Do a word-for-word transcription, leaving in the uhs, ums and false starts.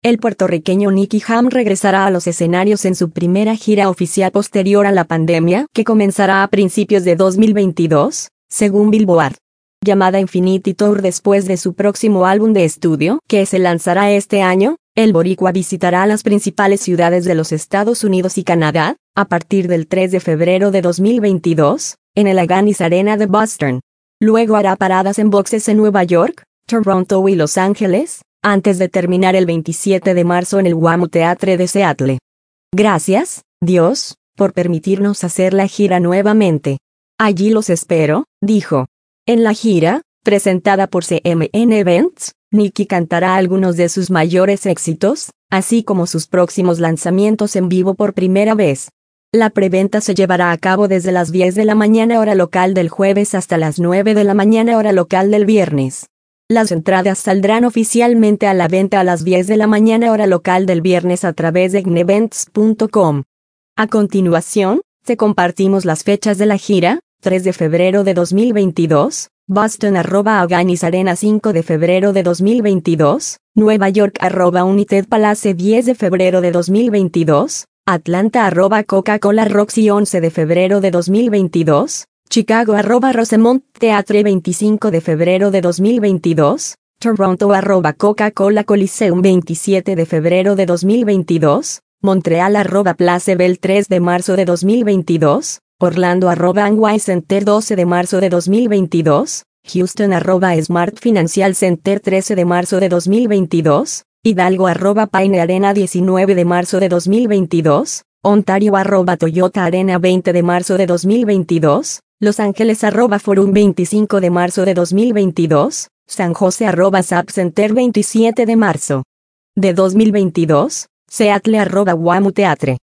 El puertorriqueño Nicky Jam regresará a los escenarios en su primera gira oficial posterior a la pandemia, que comenzará a principios de dos mil veintidós, según Billboard. Llamada Infinity Tour después de su próximo álbum de estudio, que se lanzará este año, el boricua visitará las principales ciudades de los Estados Unidos y Canadá, a partir del tres de febrero de dos mil veintidós, en el Agganis Arena de Boston. Luego hará paradas en boxes en Nueva York, Toronto y Los Ángeles, antes de terminar el veintisiete de marzo en el W A M U Theatre de Seattle. Gracias, Dios, por permitirnos hacer la gira nuevamente. Allí los espero, dijo. En la gira, presentada por C M N Events, Nicky cantará algunos de sus mayores éxitos, así como sus próximos lanzamientos en vivo por primera vez. La preventa se llevará a cabo desde las diez de la mañana hora local del jueves hasta las nueve de la mañana hora local del viernes. Las entradas saldrán oficialmente a la venta a las diez de la mañana hora local del viernes a través de gnevents punto com. A continuación, te compartimos las fechas de la gira: tres de febrero de dos mil veintidós, Boston arroba Agganis Arena cinco de febrero de dos mil veintidós, Nueva York arroba United Palace diez de febrero de dos mil veintidós, Atlanta arroba Coca-Cola Roxy once de febrero de dos mil veintidós, Chicago arroba Rosemont Theatre veinticinco de febrero de dos mil veintidós, Toronto arroba Coca-Cola Coliseum veintisiete de febrero de dos mil veintidós, Montreal arroba Place Bell tres de marzo de dos mil veintidós, Orlando arroba Amway Center doce de marzo de dos mil veintidós, Houston arroba Smart Financial Center trece de marzo de dos mil veintidós, Hidalgo arroba Paine Arena diecinueve de marzo de dos mil veintidós, Ontario arroba Toyota Arena veinte de marzo de dos mil veintidós, Los Ángeles arroba Forum veinticinco de marzo de dos mil veintidós, San José arroba Zap Center veintisiete de marzo de dos mil veintidós, Seattle arroba W A M U Theatre.